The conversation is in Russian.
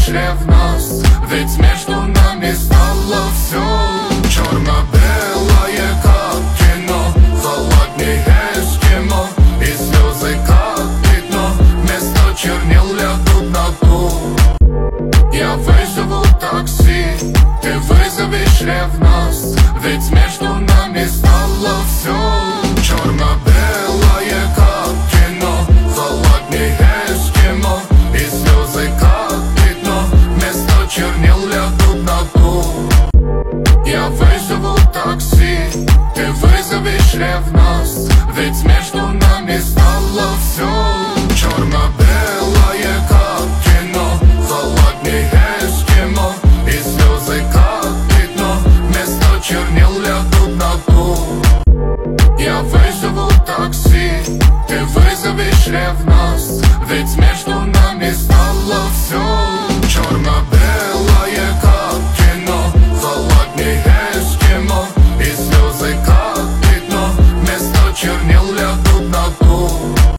ревность, ведь между нами стало все черно-белое, как кино, холоднее эскимо, и слезы как пятно, вместо чернил лягут на пол. Я вызову такси, ты вызовешь ревность, ведь между нами стало все черно-белое, как кино, холоднее эскимо, и слезы как пятно, вместо чернил лягут на пол. Я вызову такси, ты вызовешь ревность, ведь между нами стало все черно-белое, как кино, холоднее эскимо, и слезы как пятно, вместо чернил лягут на пол. Я вызову такси, ты вызовешь ревность, ведь между нами стало все